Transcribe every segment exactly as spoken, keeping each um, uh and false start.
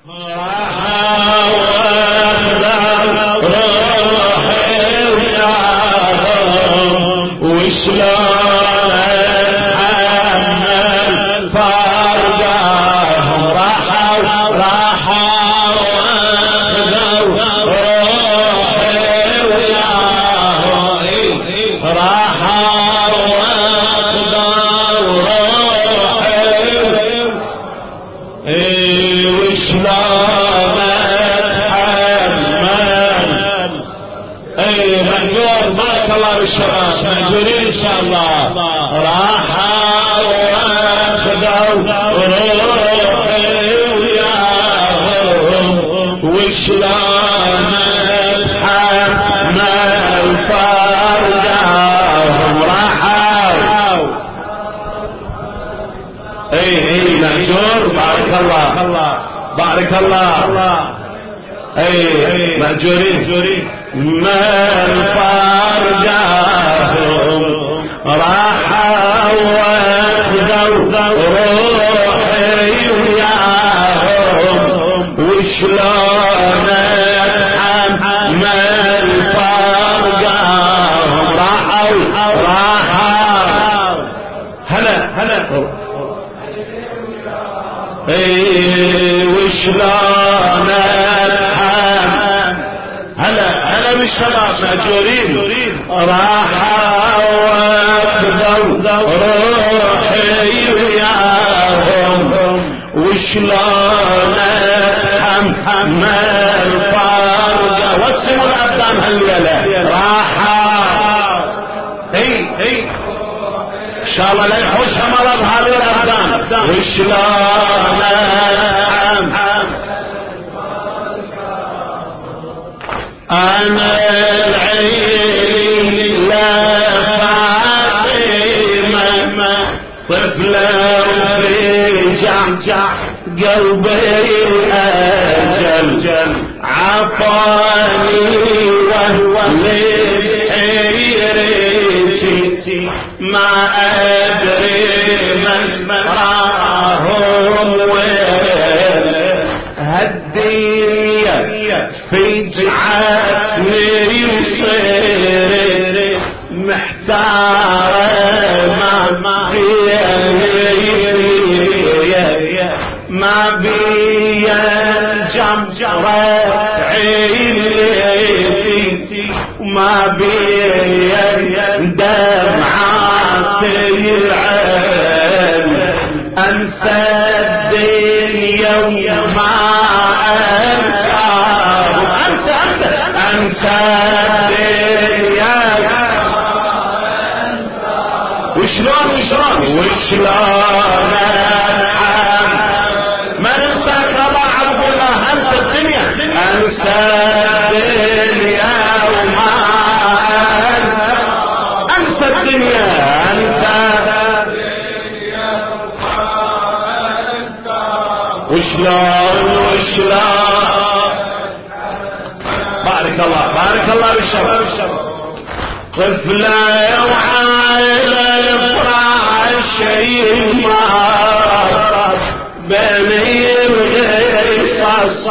بارك الله. اي مأجورين من فرقاهم راحوا واخذوا روحي وياهم وشلون اتحمل فرقاهم راحوا راحوا هلا هلا اي وشلون اتحمل هلا هلا بالشباب مأجورين راحوا واخذوا روحي وياهم وشلون اتحمل فرقه وسموا الأقدام هالليلة راحوا اي اي ان شاء الله لا يحوشها مرض هذه الأقدام وشلون أنا العين لا فاطمة طفلة وفي جعجع قلبي الأجل عطاني وهو لحيرتي ما أدري مسمعهم وين هالدنيا في جعتني وصيرت محتارة ما بيا ما بيا جمجرة عينيتي وما بيا دمعات العين انسى الدنيا وما انسى الدنيا وشلون وشلون وشلون ما ننساك الله عبد الله انسى الدنيا انسى الدنيا وما انسى الدنيا انسى وشلون وشلون بارك الله بارك الله بالشباب طفلة وعائلة يفرح شيء ما بين الغيص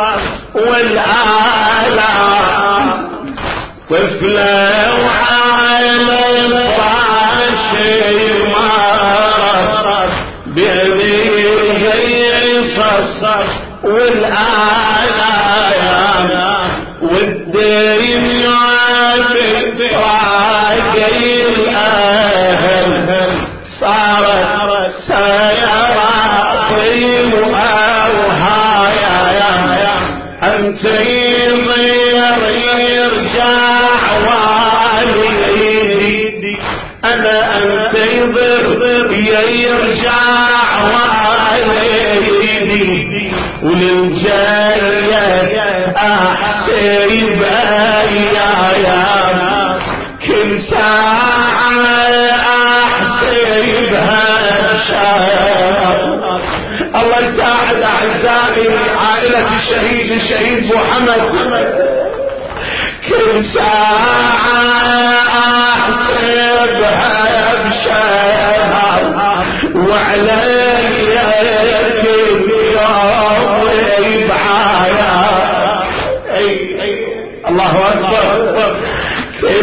والآلام طفلة وعائلة يفرح شيء ما بين الغيص والآلام والدين يعافي راقي الأهل صارت سيراطي وأوهايا أنت يضير يرجع والدي أنا أنت يضير يرجع والدي وللجاية أحسب أيام كل ساعة أحسبها بشار الله يساعد أعزائي عائلة الشهيد الشهيد محمد كل ساعة أحسبها بشار وعلي كل يوم يبعاد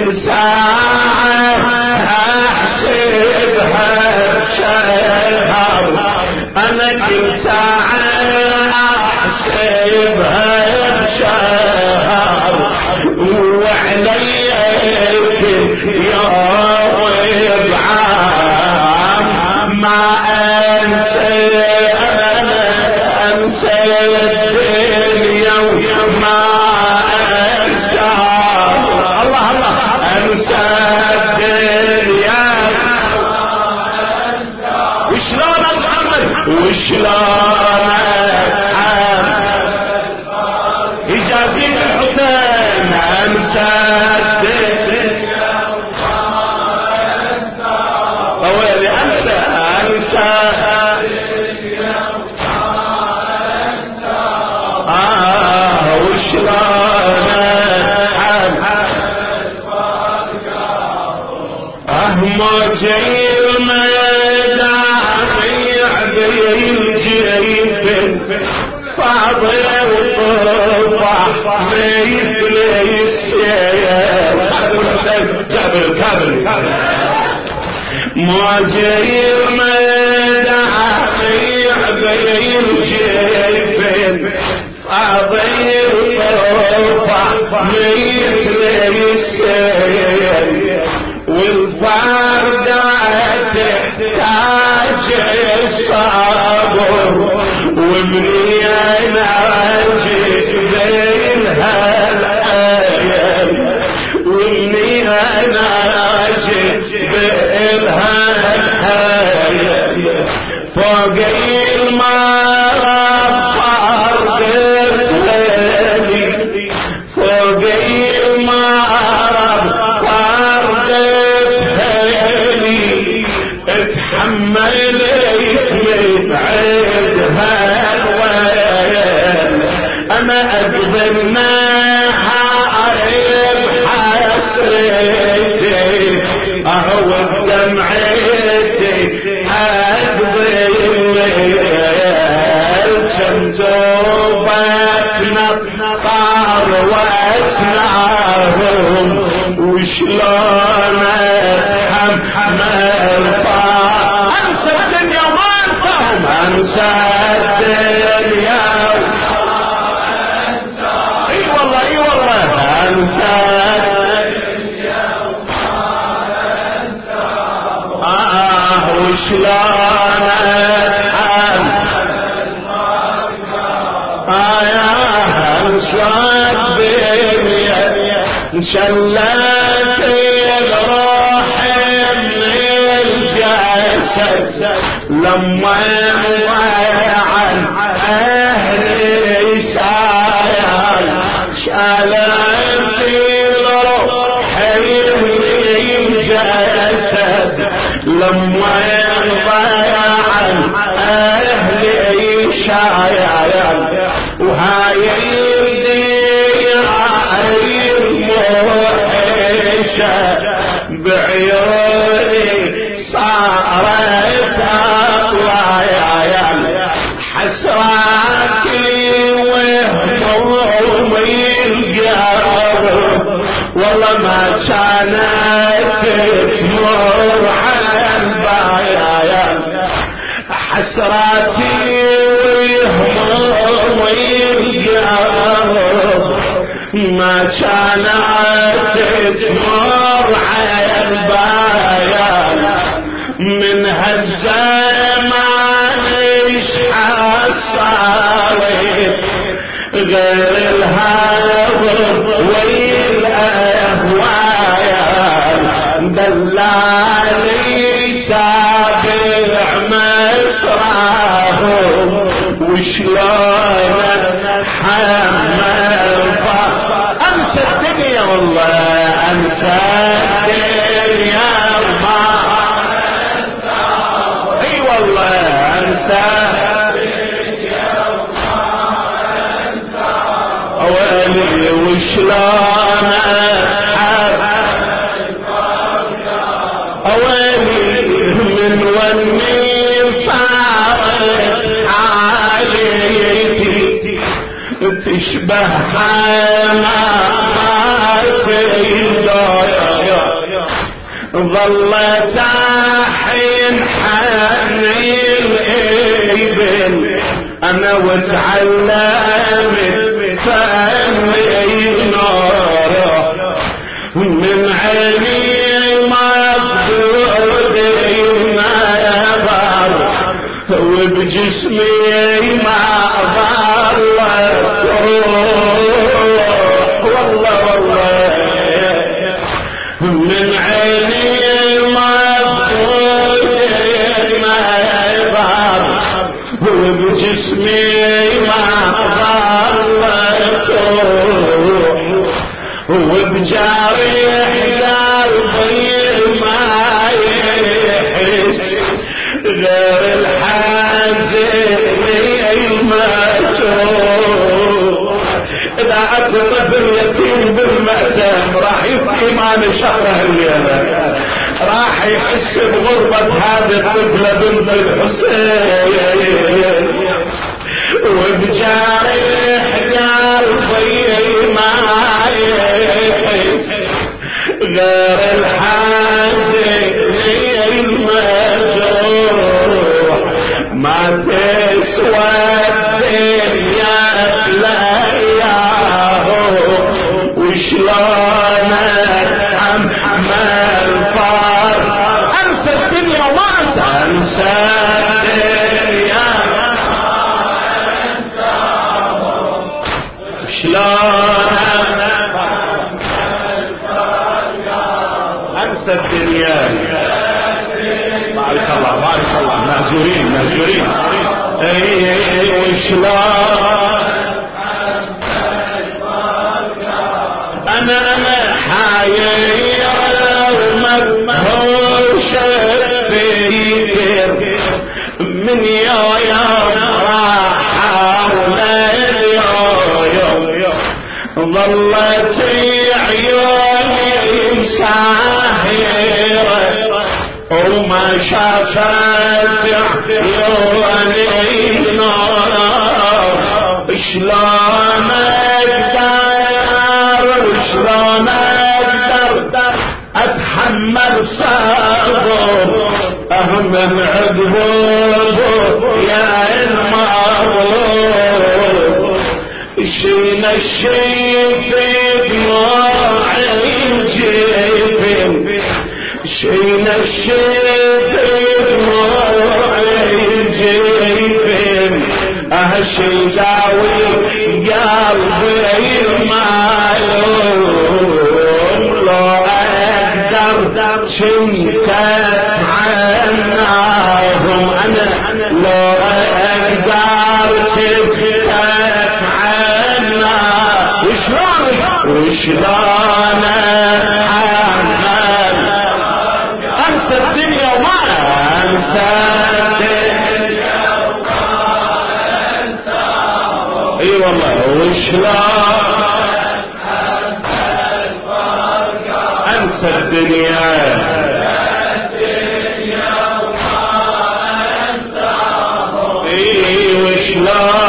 كل ساعة احسبها بشهر، انا كل ساعة احسبها بشهر، وعليك يوم بعام ما انسى انا انسى الدنيا وما انسى الله الله انسى الدنيا. وشلون اتحمل وشلون اتحمل اجابي الحسين انسى الدنيا طويلي انسى انسى اه وشلون اتحمل اه موجي فاضي وطرفح مثل السيف كابل كابل مواجير مدعي بين جيفين فاضي وطرفح مثل السيف والفردة تحتاج الصبر ومني انا اجيب بينها الايام ومني انا اجيب بينها الايام فوق المرض فرد ليلي فوق المرض فرد ليلي اتحملت من عيدها انا اقبلناها قريب حسرتي اهو دمعتي اقبل شمزوبك نطار واسمعهم وشلون اتحمل طار انسى الدنيا وما انساهم انسى الدنيا آه وشلون آه يا انشاد بيا انشلت الروح من الجسد لما عن اهلي شايل شالت الروح من الجسد لما ينضيع عن اهلي شايل وهاي الدنيا الموحشة بعيوني صارت اطلع حسراتي وهمومي القلب والله ما كانت تمر على البايع حسراتي وهمومي القلب ما كانت تمر على البايع من هالزمان ايش حصلت غير الهوى والاهوايا دلالي تابع مسراهم وشلون اتحمل انسى الدنيا والله انسى الدنيا وما اي والله انسى اوالي وشلون اوالي من وني فارت عليتي تشبه حمامات الدار ظلت حين حني الابن انا وتعلمت فاني ناره من عيني مقصود ما يبر وبجسمي ما ظلت روح والله والله من عيني مقصود ما يبر وبجسمي ما ظلت روح وبجارح قلبي ما يحس غير الحزن المجروح اذا اطرف اليتيم بالمأتم راح يبكي ما نشره الليله راح يحس بغربة هذه الطفلة بنت الحسين وبجارح قلبي ما يحس غير الحزن المجروح ما تسوى الدنيا لا ياهو وشلون اتحمل فار انسى الدنيا وما انسى انسى الدنيا شلون انسى الدنيا بارك الله بارك الله مهجورين مهجورين اي وشلون انا انا حاير ومدهوش فكر من يوم راح ظلت عيوني مساهرة وما شافت عيوني نار شلون اقدر شلون اقدر اتحمل صبر اهم من عذبه يا المغرور شينا الشي في دموع الجبن شينا الشي في دموع الجبن اهشي داوي قلبي المعلوم لو اقدر شنت عناهم انا لو اقدر شنت وشلون اتحمل انسى الدنيا وما انسى الدنيا وما انسى اي والله وشلون انسى الدنيا وما انسى اي وشلون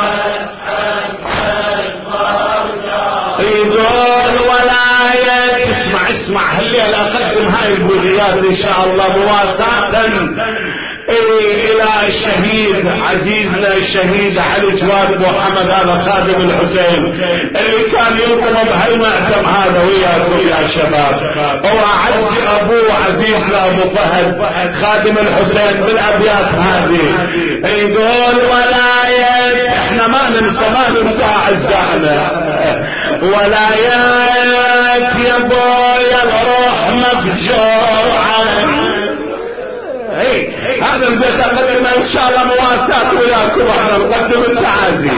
يقول ولاية اسمع اسمع هالليلة اقدم هاي البوذيات ان شاء الله مواساة الى الشهيد عزيزنا الشهيد علي جواد محمد هذا خادم الحسين اللي كان ينطب بهالمأتم هذا وياكم يا شباب هو عزي ابوه عزيزنا ابو فهد خادم الحسين بالابيات هذه يقول ولاية احنا ما ننسى ما ننسى اعزائنا ولايات يا بويا الروح مفجوعة هذا البيت اقدمه ان شاء الله مواساة وياكم احنا نقدم التعازي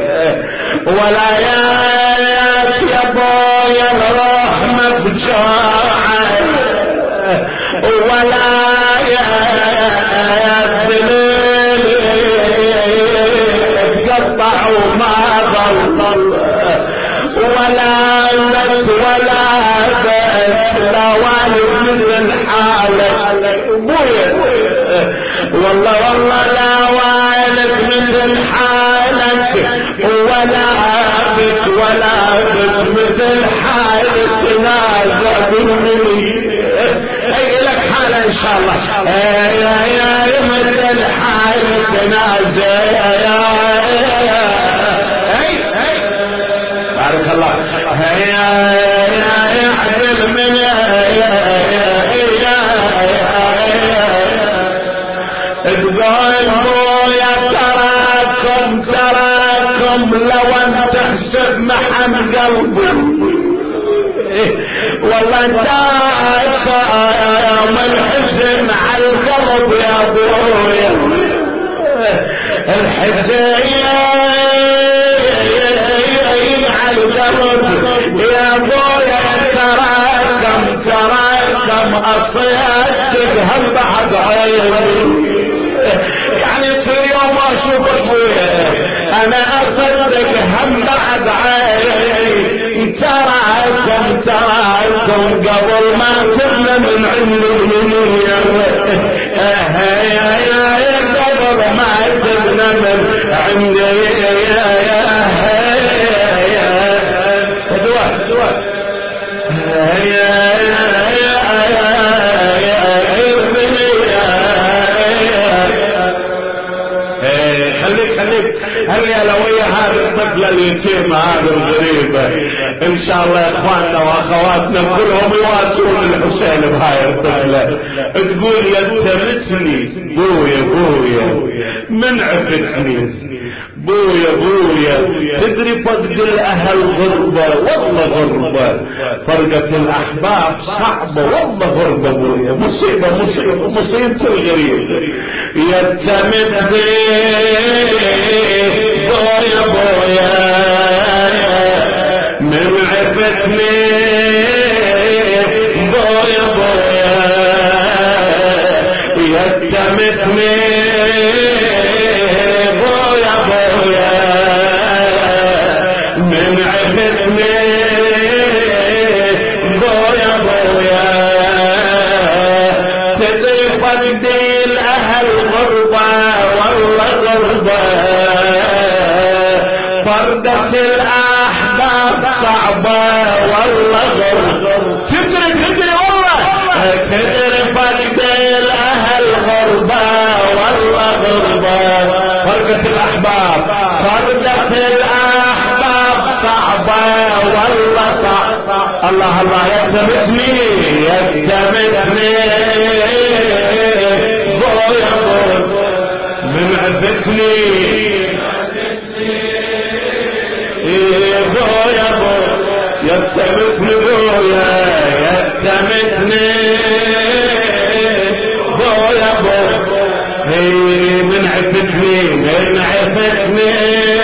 ولايات يا بويا الروح مفجوعة ولايات دليل تقطع وما ظل ولا بس ولا بس لا والد مثل حالك ابويا والله والله لا والد مثل حالك ولا بس ولا بس مثل حالك نازل مني شاء الله. يا يا مثل حال تنازل بارك الله. يا يا عدل من تقول يا تراكم تراكم لو ان تحسب محن قلبي والله انت يوم الحزن على القلب يا ابويا الحزن على القلب يا ابويا تراكم تراكم اصيادك هم بعد عيني يعني تصير يوم اشوف ابويا انا اصدق هم بعد عيني تراكم تراكم قبل ما كنا من عمري يا يا قبل ما كنا من عمري يا يا دوا دوا يا هل لويا هذا الطفل اليتيم هذا الغريبة ان شاء الله اخواننا واخواتنا كلهم يواسون الحسين بهاي الطفلة. تقول يلتمسني بويا بويا من عفتني بويا بويا تدري فقد الاهل غربة والله غربة فرقة الاحباب صعبة والله غربة بويا مصيبة مصيبة مصيبة الغريب يلتمسني بويا بويا من عفتني بويا بويا يلتمسني بويا بويا من عفتني بويا بويا تدري فقدي الاهل غربة والله غربة فردة الاحباب صعبة والله غربة تدري تدري والله تدري فقدي الاهل غربة والله غربة فردة الاحباب فردة الاحباب صعبة والله صعبة. الله الله يلتمسني يلتمسني بويا بويا من عفتني بويا بويا يلتمسني بويا يلتمسني بويا بويا من عفتني من عفتني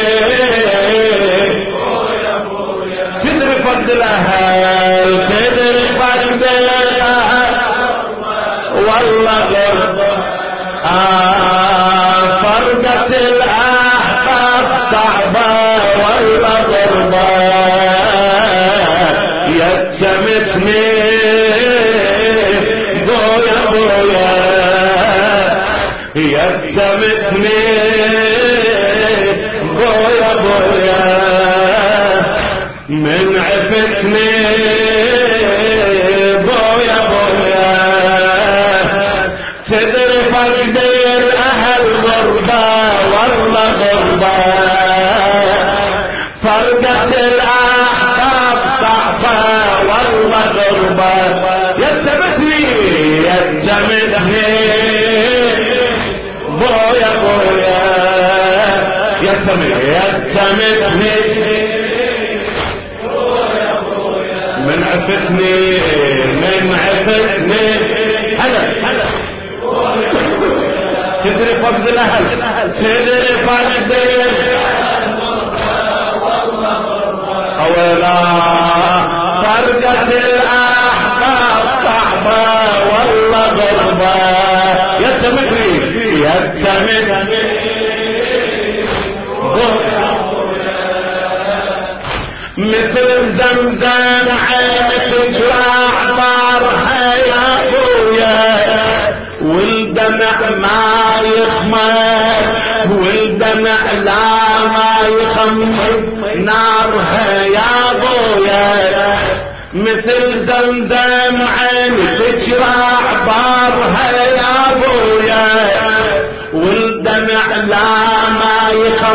تدري فقد الاهل تدري فقد الاهل والله غربة آه فرقة الاحباب صعبة والله غربة يلتمسني بويا بويا يلتمسني بويا بويا من عفتني بويا بويا تدري فقدي الاهل غربة والله غربة فرقة الاحباب صعبة والله غربة يلتمسني يلتمسني بويا بويا يلتمسني يلتمسني من عفتني من عفتني هلا هلا تدري فقد الاهل تدري فقد اولا فرقة الاحباب صعبة والله غربة يلتمسني يلتمسني مثل زمزم عين تجرع نارها يا ابويا والدمع ما يخمر والدمع لا ما يخمر نارها يا ابويا مثل زمزم عين تجرع بارها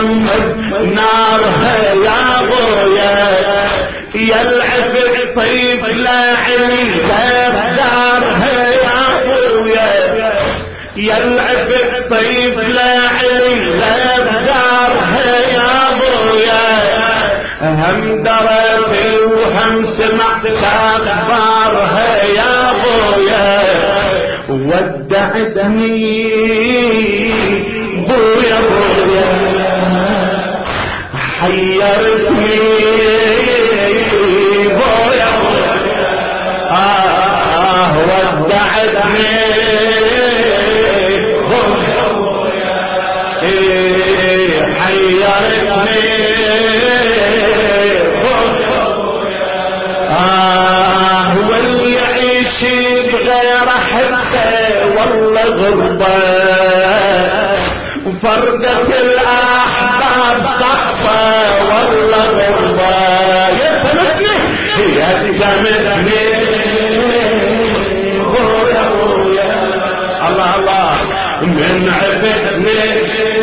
يخمر نارها يا ابويا يلعب الطيب لا علي دارها يا ابويا يلعب الطيب لا علي دارها يا ابويا هم دربي وهم سمعت اخبارها يا ابويا ودعتني بويا بويا حيرتني بويا بويا آه ودعتني بويا بويا إيه حيرتني بويا بويا آه واللي يعيش بغير حبه والله غربه وفرقة الأحباب صعبة والله غربة يتمتني يتمتني بويا بويا الله الله من عفتني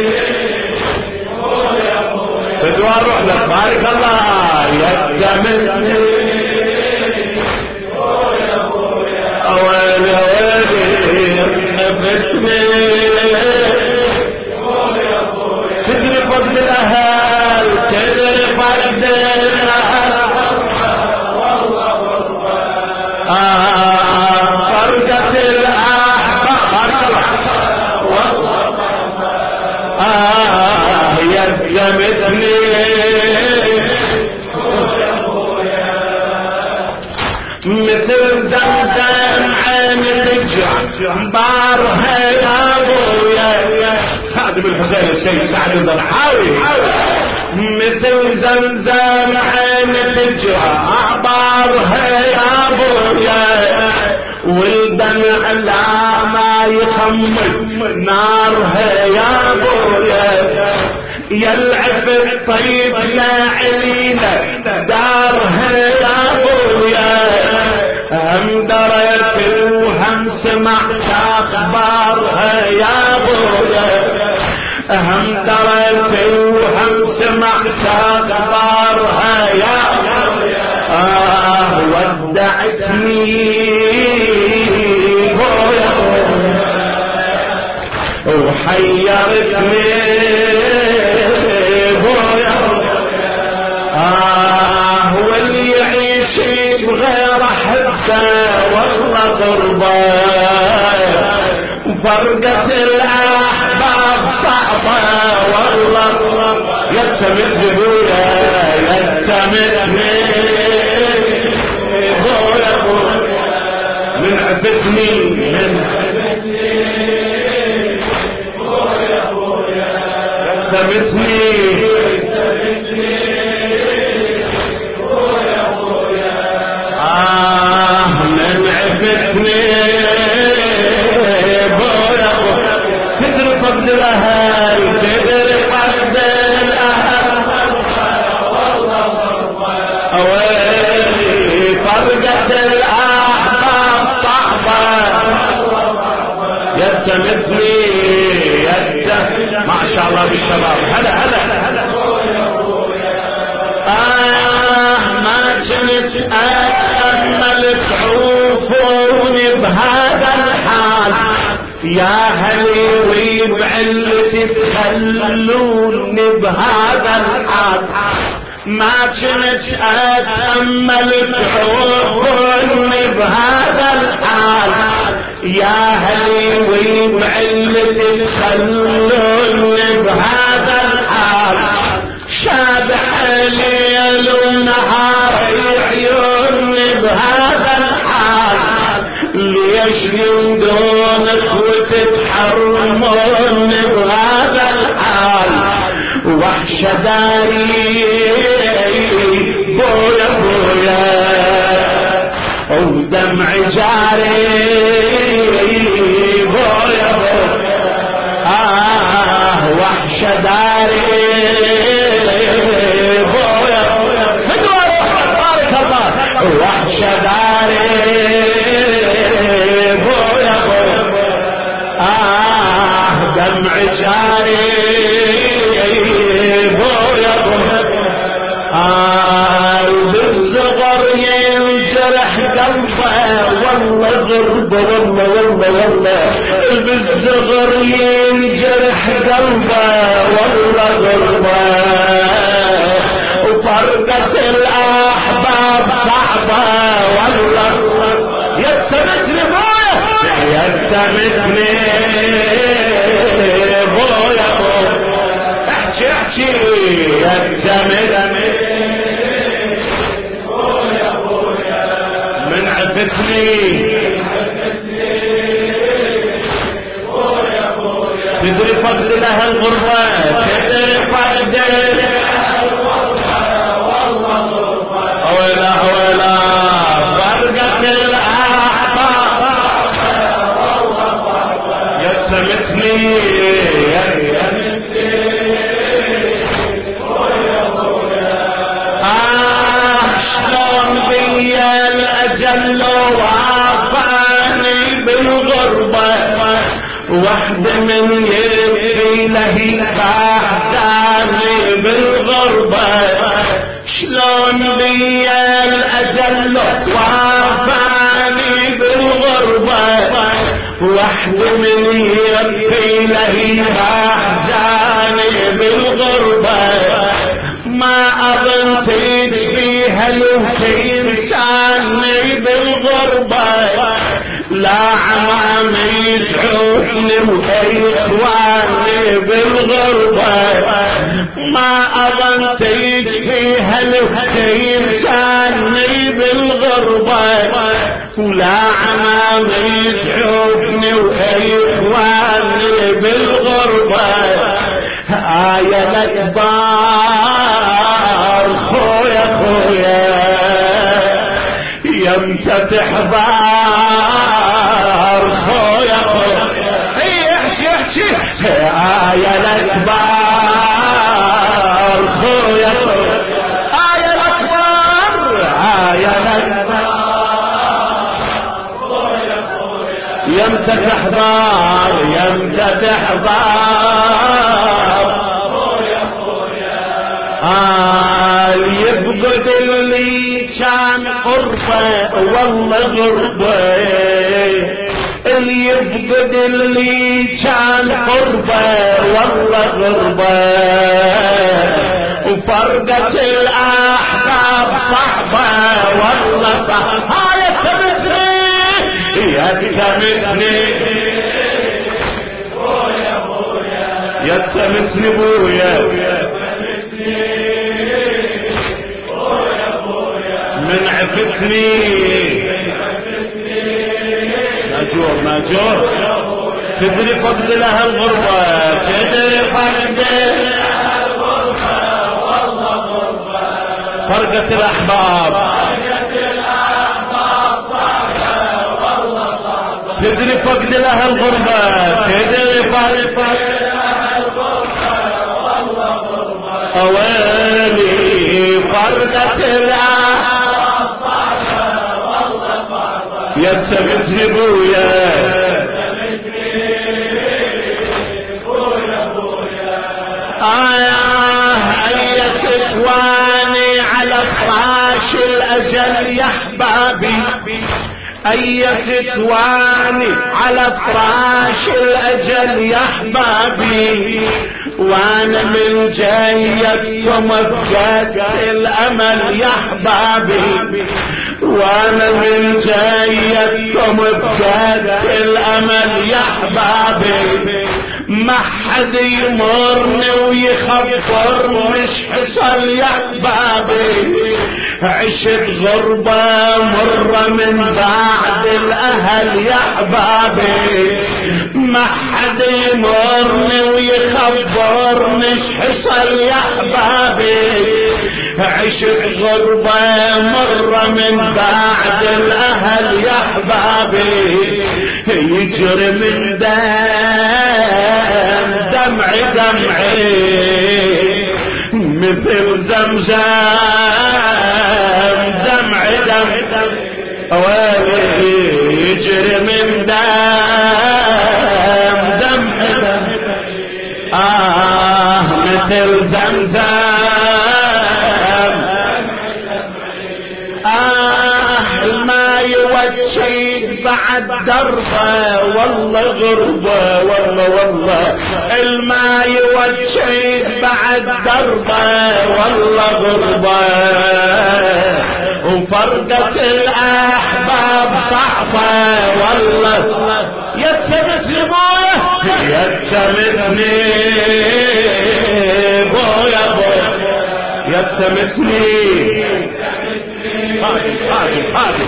بويا بويا بدوار روح لك بارك الله يتمتني بويا بويا أولي أولي عفتني تدري فضل الأهل تدري فضل الأهل والله والله آه فرقة الأحباب والله آه يلزمتني مثل زمزم عين تجع بارها يا ابويا خادم الحسين السيد سعد الضرحاوي مثل زمزم عين تجرى بارها يا ابويا والدمع لا ما يخمر نارها يا ابويا يلعب الطيب لا علينا دارها يا ابويا هم درت وهم سمعت اخبارها يا ابويا هم درت وهم سمعت اخبارها يا آه ودعتني بويا وحيرتني بويا آه واللي يعيش بغير حبه والله غربه فرقة الأحباب صعبة والله يتمد بويا يتمد بويا بويا من عبتني من بويا بويا يتمدني بويا بويا آه من عبتني فضل الأهل تدري فضل الأهل والله أويلي فرقة الأحباب صعبة يتمثني يتمثني ما شاء الله بالشباب هلا هلا هلا آه ما كنت أتأمل تعوفوني بهذا الحال يا هلي وبعلتي تخلوني بهذا الحال ما كنت اتامل تعوفوني بهذا الحال يا هلي وبعلتي تخلوني بهذا الحال شابح ليل ونهار عيوني بهذا الحال ليش يندونك وتتحرموني بهذا الحال وحشة داري بويا بويا ودمع جاري بويا بويا آه وحشة داري بويا بويا بارك الله وحشة داري دمع جاري الغربة والله والله والله بالزغر ينجرح قلبه والله غربة وفرقة الأحباب صعبة والله يتمتني بويا يتمتني بويا احكي احكي يتمتني بويا بويا من عفتني بويا بويا تدري فقد لها الغربة تدري فقد ولا ولا فرقة الأحباب يتمسني آه شلون بيا الأجل وعافاني بالغربة واحد من يبكي لهي أحزاني بالغربة شلون بيا الأجل وعافاني بالغربة واحد من يبكي لهي أحزاني بالغربة ما أظن تشبيها الإنساني بالغربة لا عمام يدعوني وإخواني بالغربة ما أظن تشبيها الإنساني بالغربة ولا عمام يدعوني وإخواني بالغربة آية الأكبر خويا خويا يمتى تحضر خويا خويا احكي احكي آية الأكبر خويا خويا آية الأكبر آية الأكبر خويا خويا يمتى تحضر يمتى تحضر خويا خويا آه يبقد اللي كان قربة والله غربة اللي يبقد اللي كان قربة والله غربة وفرقة الأحباب صعبة والله صعبة هاي يتمتني يتمتني بويا بويا يتمتني بويا من عفتني ماجور ماجور تدري فقد لها الغربة تدري فقد لها الغربة والله غربة فرقة الأحباب والله صعبة تدري فقد لها الغربة تدري فقد لها الغربة والله غربة أواني فرقة الأحباب يتمسني بويا آه أي ستواني على فراش الأجل يا أحبابي أي ستواني على فراش الأجل يا أحبابي وانا من جايتكم بجد الأمل يا أحبابي وانا من جايتكم بجد الأمل يا أحبابي ما حد يمرني ويخبر مش حصل يا أحبابي عشت غربة مرة من بعد الأهل يا أحبابي ما حد يمرني ويخبر مش حصل يا أحبابي عشت غربة مرة من بعد الأهل يا أحبابي يجري من دم دمعي دمعي مثل زمزم دمعي دمعي ويلي يجري من دم دمعي دمعي آه مثل زمزم آه ما يوجد بعد بعد دربه والله غربه والله والله الماء والشيد بعد دربه والله غربه وفرقة الأحباب صعبة والله يتمتني بويا يتمتني بويا بويا يتمتني هادي هادي هادي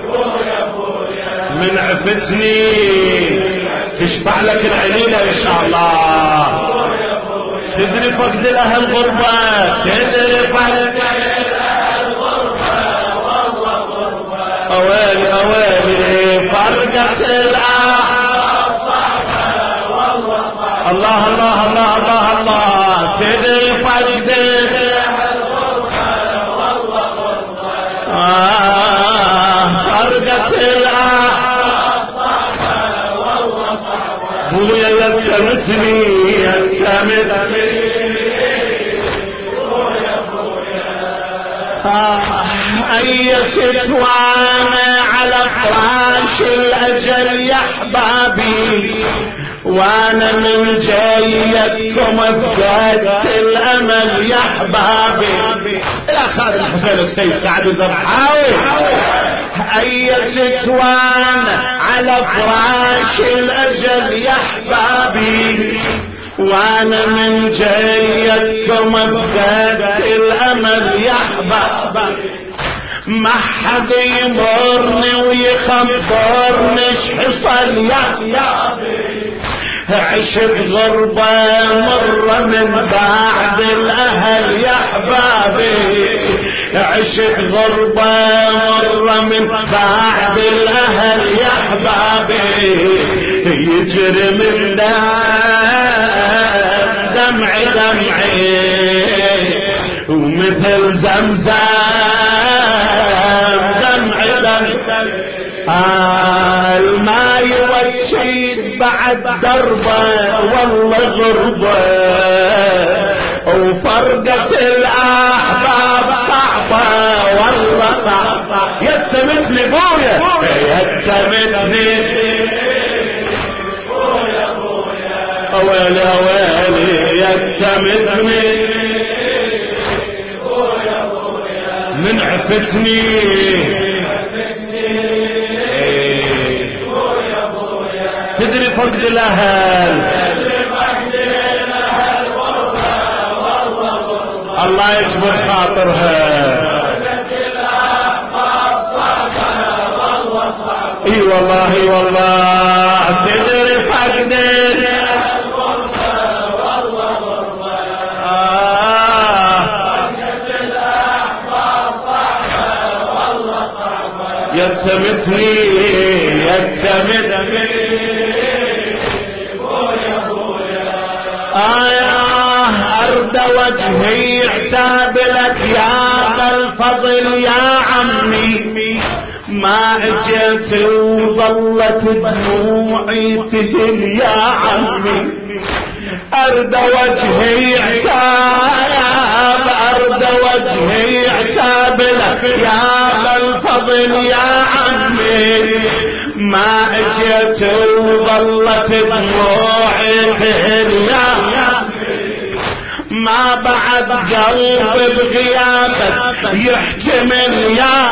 من عفتني تشبع لك العليلة ان شاء الله. تدري فقد الاهل غربة تدري فقد اويلي اويلي فرقة الاحباب الله الله الله الله الله تدري فقد فرقة الاحباب بويا يلتمسني يلتمسني اي ستوانة على فراش الاجل يا احبابي وانا من جايتكم بجد الامل يا احبابي. الاخر الحسين السيد سعد الضبحاوي اي ستوانة على فراش الاجل يا احبابي وانا من جايتكم بجد الامل يا احبابي. ما حد يمرني ويخبرني ايش حصل يا عشت غربة مرة من بعد الاهل يا احبابي عشت غربة مرة من بعد الاهل يا احبابي يجري من دمعي دمعي ومثل زمزم دمعي دمعي الماء والشيد بعد دربه والله غربه وفرقة الاحباب صعبة والله صعبة. يتمتني بويا يتمتني اويلي اويلي يتمتني من عفتني تدري فقد الاهل الله يجبر خاطرها اي والله اي والله تدري فقد يتمتني يتمتني آه أرد وجهي عتاب لك يا ذا الفضل يا عمي ما اجيت وظلت دموعي تهل يا عمي. أرد وجهي عتاب أرد وجهي عتاب لك يا ذا الفضل يا عمي ما اجيت وظلت دموعي تهل يا ما بعد قلب بغيابك يحتمل يا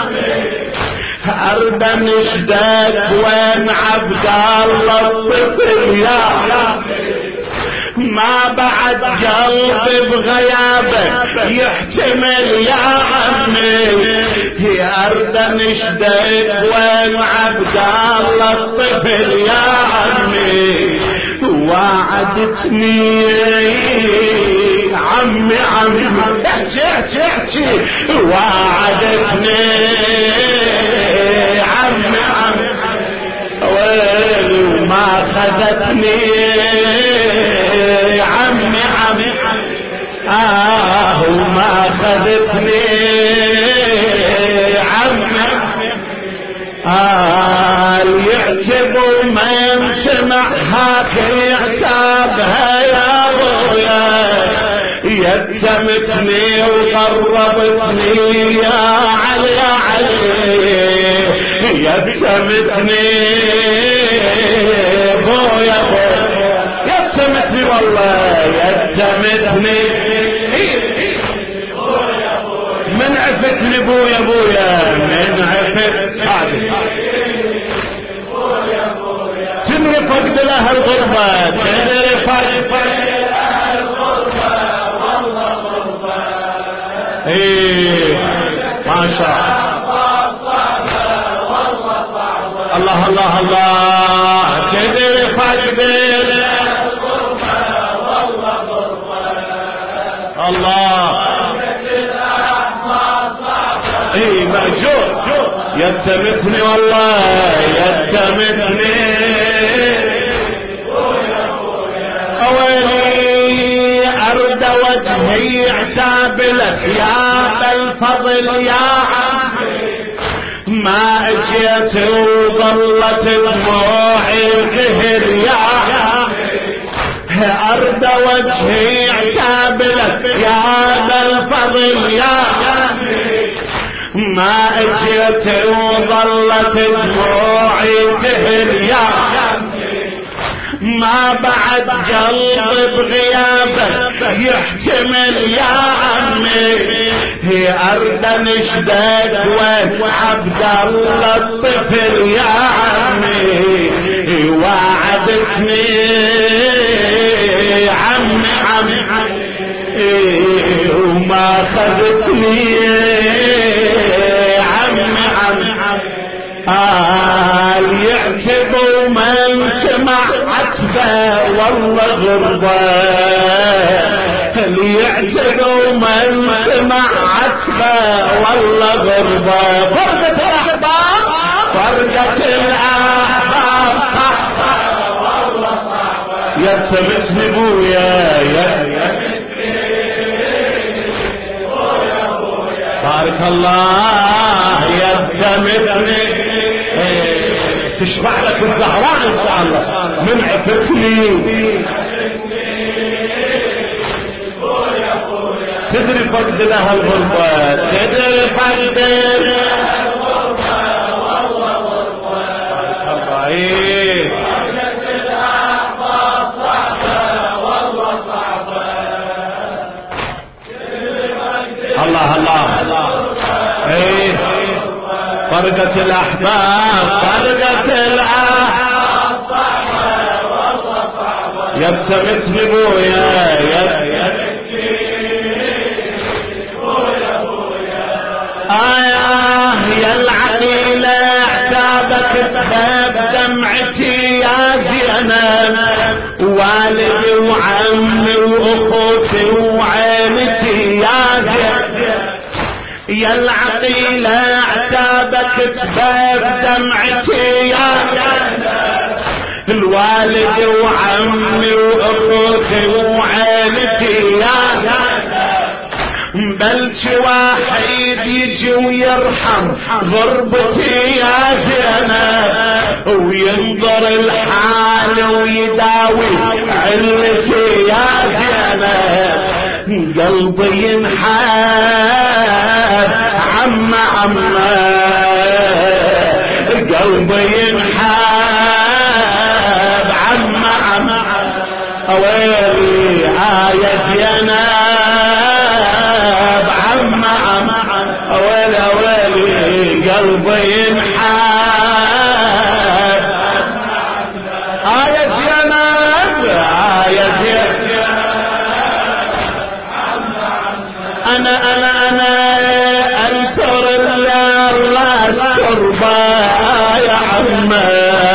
أرد نشدك وين عبد الله الطفل يا ما بعد قلب بغيابك يحتمل يا عمي يا أرد نشدك وين عبد الله الطفل يا عمي. وعدتني عمي عمي احكي احكي احكي وعدتني عمي عمي ويلي وما خذتني عمي عمي آه وما خذتني عمي آه يعتبوا من سمعها كيعتابها يا ابويا يتمتني وقربتني يا علي يا علي يتمتني بويا بويا يتمتني والله يتمتني من عفتني بويا بويا من عفت هذه تدري فقد لها الغربة تدري فقد لها الغربة والله غربة ايه ما شاء الله الله الله تدري فقد لها الغربة والله غربة الله ايه مأجور يتمتني والله يتمتني اويلي ارد وجهي اعتابلك يا بالفضل يا عمي ما اجيت وظلت دموعي قهر يا عمي ارد وجهي اعتابلك يا بالفضل يا عمي ما اجيت وظلت دموعي قهر يا عمي ما بعد قلبي بغيابك يحتمل يا عمي هي ارد نشدك وعبد الله الطفل يا عمي وعدتني عمي عمي وما خذتني عمي عمي قال يعتبوا من سمع عتبه والله غربه ليعتبوا من سمع عتبه والله غربه فرقة الاحباب فرقة الاحباب صعبه والله صعبه يتمتني بويا بارك الله يتمتني تشبع لك الزهراء ان شاء الله من عفتني تدري فقد لها الغربة تدري فقد لها الغربة والله غربة الله الله الله ايه فرقة الاحباب فرقة الاحباب صعبة والله صعبة يتمتني بويا يتمتني بويا بويا آه يا العقيلة اعتابك تخاب دمعتي يا زينب والدي وعمي واخوتي وعيلتي يا زينب يا العقيلة اعتابك تخاب دمعتي يا زينب الوالد وعمي واخوتي وعيلتي يا زينب بلش واحد يجي ويرحم غربتي يا زينب وينظر الحال ويداوي علتي يا زينب قلبي ينحاب عم عم قلبي ينحاب عم عم اويلي آية زينب قلبي ينحاب آية زينب آية زينب أنا أنا أنا أنصر الله التربة يا عمي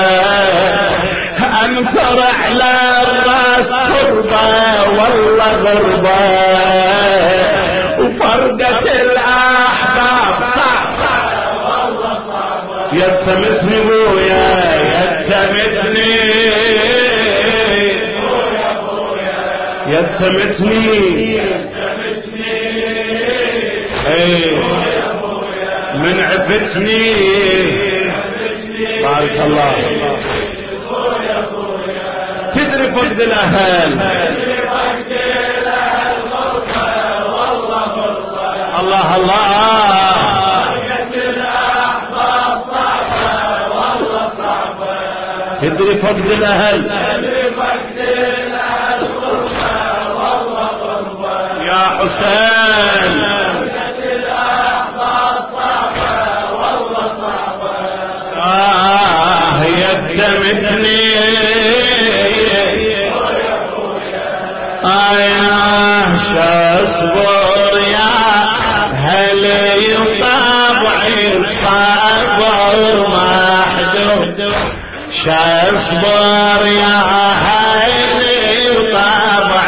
أنصر على الراس تربة والله غربة وفرقة الأحباب يتمتني بويا يتمتني يتمتني ايه من عفتني بارك الله تدري فقد الاهل الله الله ندري فقد الأهل يا حسين آه يتمتني آه شاصبر يا هل يطابع الصبر محدود شاصبر يا هل يطابع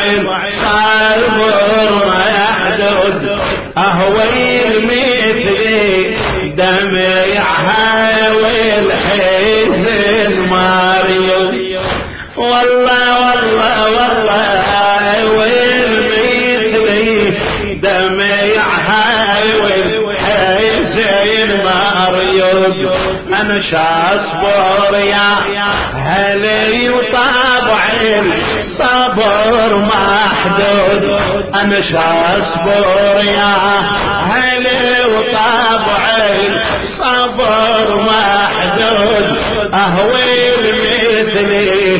الصبر محدود أهوي مثلي دمعها والحزن ماريو والله والله والله والمثلي دمعها والحزن ماريو أنا شاصبر يا هل يطابع الصبر محدود أنا شاصبر يا هل يطابع الصبر محدود أهوي مثلي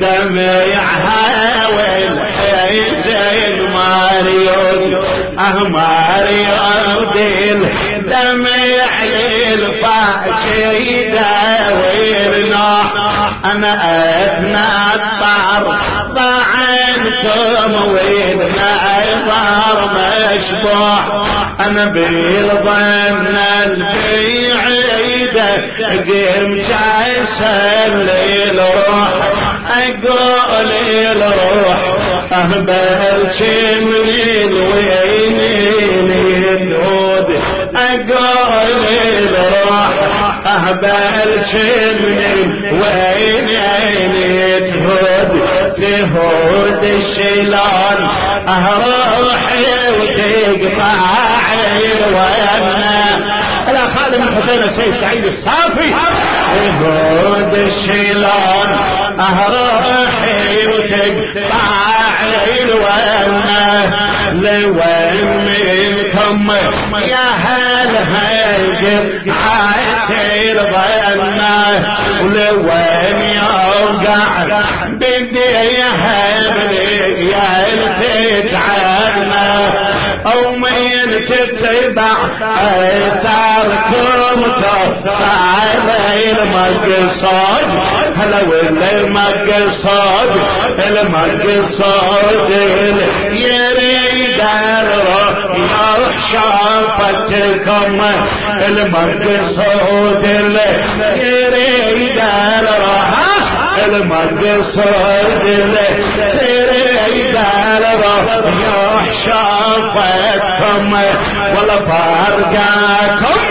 دمعها والحزن ماريود أه ماريود الدمع للفاجي داويرنا أنا أتنطر ضعنكم والنظر مشبوح أنا بالظن البعيدة قم جايسن للروح أقول الروح أهبل شملي الوينين الهود أقول الروح أهبل شملي الوينين الهود تهود الشيلان أهروحي وتقطع الوينة لا خادم الحسين السيد سعيد الصافي يهود الشيلان أهروحي وتقطع الوينة لوين منكم يا هل هيجب عايتي الظنة ولوين يوقع بدي يا هبلي يا الفتعنا او من تتبع اثاركم تعالى المقصود هلا ولا المقصود المقصود يريد الروح شافتكم المقصود يريد الروح المقصود يريد الروح شافتكم ولا فارقاكم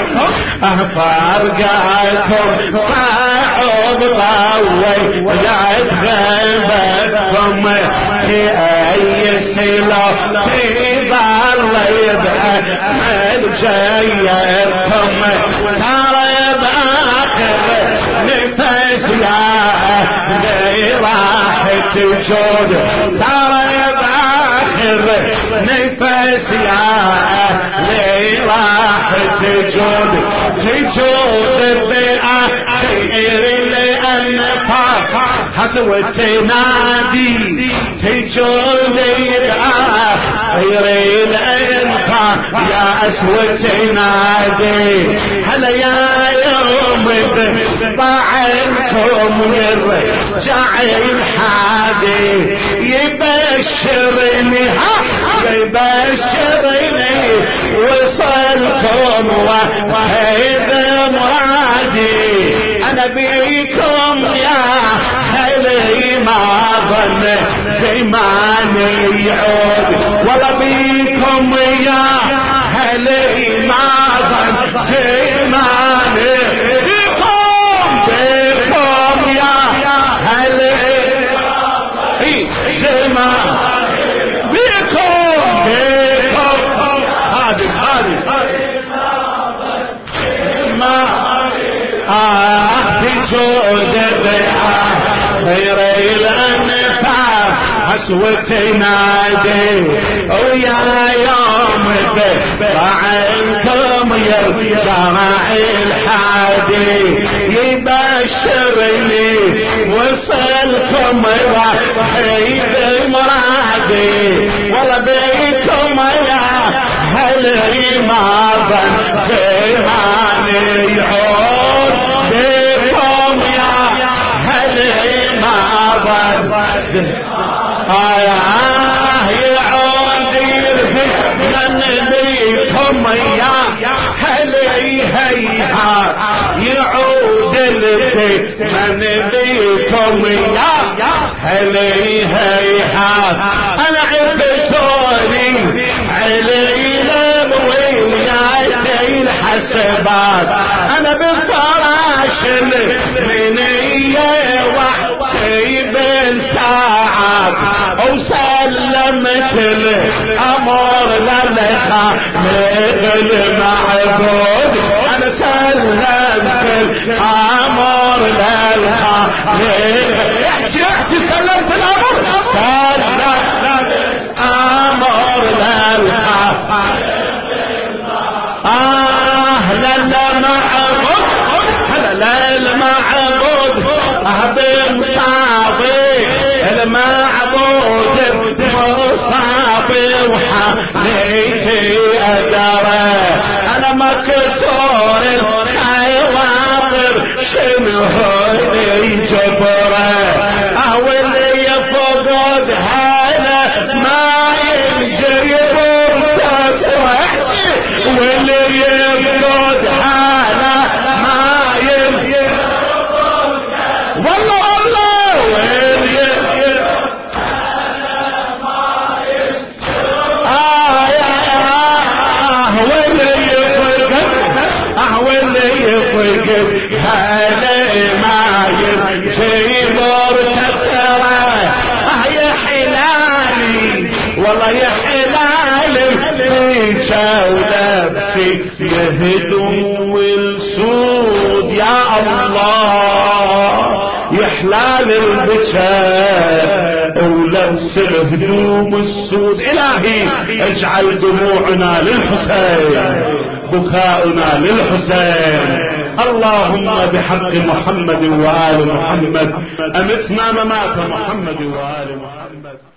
فارقاكم صعب طوي ولا تغيبكم في اي سلاح في ظل يبقى الجيركم ترى باخر نفس يا راحة الجود ترى باخر نفس يا راحة الجود الجود بأخير لأنفاق حسوة نادي الجود بأخير لأنفاق يا أسوة نادي هلا يا يوم ضاعنكم يرجع الحادي يبشرني ها يبشرني وصلكم وهذا مرادي أنا بيكم يا هلي ما ظن زماني يعود ولا بيكم يا هلي ما ظن زماني بيكم بيكم يا هلي زمان بيكم بيكم هذه هذه ما آه بجود الريحة خير الأنفاق حسوة نادي ويا يوم عنكم يرجع الحادي يبشر خبرني وصلكم حيد مرادي والله بيكم يا هلي ما بنتهاني يعود بيكم يا هلي ما بنتهاني آه يعود من بيكم يا هلي هيها يعود لك من بيكم يا هلي هيها انا عفتوني علينا وياي الحسبات انا بالفراش من وحدي بالساعات وسلمت الامر للخالق المعبود انا سلمت الامر للخالق رحت سلمت الامر سلمت الامر للخالق آه للمعبود هلا للمعبود أهدم صعبي المعبود مصابي وحنيتي أدري أنا مكسور الخواطر شنو هوني جبري أولي يفقد هلا ما ينجرب واللي يفقد حاله ما ينجرب والله والله واللي يفقد حاله ما ينجرب آه يا آه واللي يفقد آه واللي يفقد حاله ما ينجرب تترى آه يا حلالي والله يا حلالي ونفسي يهدم السود يا الله يحلال البكاء ولبس الهدوم السود الهي اجعل دموعنا للحسين بكاؤنا للحسين اللهم بحق محمد وآل محمد امتنا ممات محمد وآل محمد.